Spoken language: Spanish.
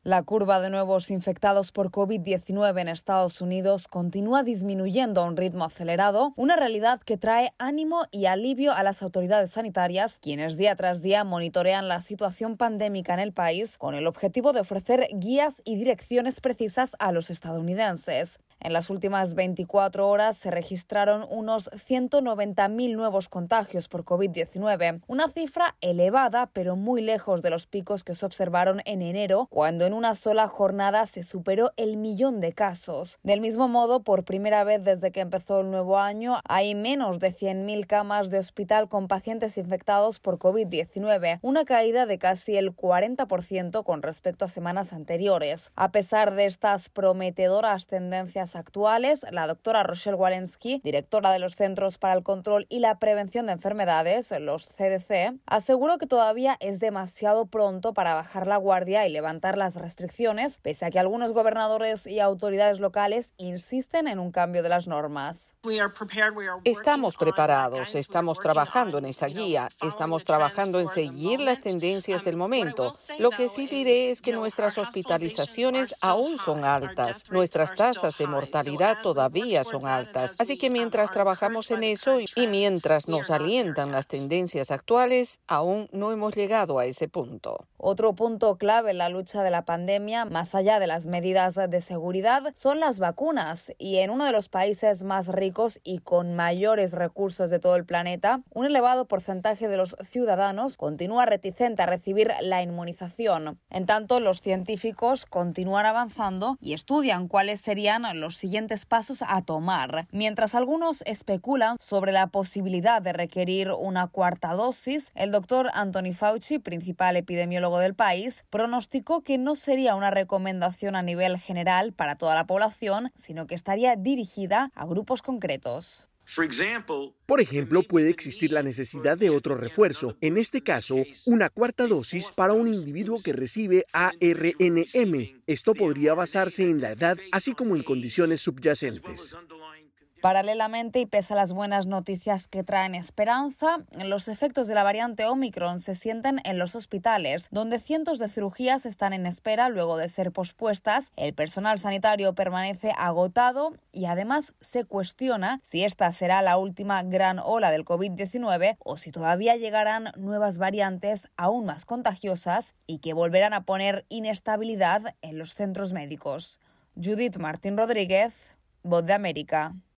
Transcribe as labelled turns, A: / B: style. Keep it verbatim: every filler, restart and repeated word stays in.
A: La curva de nuevos infectados por COVID diecinueve en Estados Unidos continúa disminuyendo a un ritmo acelerado, una realidad que trae ánimo y alivio a las autoridades sanitarias, quienes día tras día monitorean la situación pandémica en el país con el objetivo de ofrecer guías y direcciones precisas a los estadounidenses. En las últimas veinticuatro horas se registraron unos ciento noventa mil nuevos contagios por COVID diecinueve, una cifra elevada pero muy lejos de los picos que se observaron en enero, cuando en una sola jornada se superó el millón de casos. Del mismo modo, por primera vez desde que empezó el nuevo año, hay menos de cien mil camas de hospital con pacientes infectados por COVID diecinueve, una caída de casi el cuarenta por ciento con respecto a semanas anteriores. A pesar de estas prometedoras tendencias actuales, la doctora Rochelle Walensky, directora de los Centros para el Control y la Prevención de Enfermedades, los C D C, aseguró que todavía es demasiado pronto para bajar la guardia y levantar las restricciones, pese a que algunos gobernadores y autoridades locales insisten en un cambio de las normas.
B: Estamos preparados, estamos trabajando en esa guía, estamos trabajando en seguir las tendencias del momento. Lo que sí diré es que nuestras hospitalizaciones aún son altas, nuestras tasas de mortalidad todavía son altas. Así que mientras trabajamos en eso y mientras nos alientan las tendencias actuales, aún no hemos llegado a ese punto.
A: Otro punto clave en la lucha de la pandemia, más allá de las medidas de seguridad, son las vacunas. Y en uno de los países más ricos y con mayores recursos de todo el planeta, un elevado porcentaje de los ciudadanos continúa reticente a recibir la inmunización. En tanto, los científicos continúan avanzando y estudian cuáles serían los siguientes pasos a tomar, mientras algunos especulan sobre la posibilidad de requerir una cuarta dosis. El doctor Anthony Fauci, principal epidemiólogo del país, pronosticó que no sería una recomendación a nivel general para toda la población, sino que estaría dirigida a grupos concretos.
C: Por ejemplo, puede existir la necesidad de otro refuerzo, en este caso, una cuarta dosis para un individuo que recibe A R N M. Esto podría basarse en la edad, así como en condiciones subyacentes.
A: Paralelamente, y pese a las buenas noticias que traen esperanza, los efectos de la variante Omicron se sienten en los hospitales, donde cientos de cirugías están en espera luego de ser pospuestas. El personal sanitario permanece agotado y además se cuestiona si esta será la última gran ola del COVID diecinueve o si todavía llegarán nuevas variantes aún más contagiosas y que volverán a poner inestabilidad en los centros médicos. Judith Martín Rodríguez, Voz de América.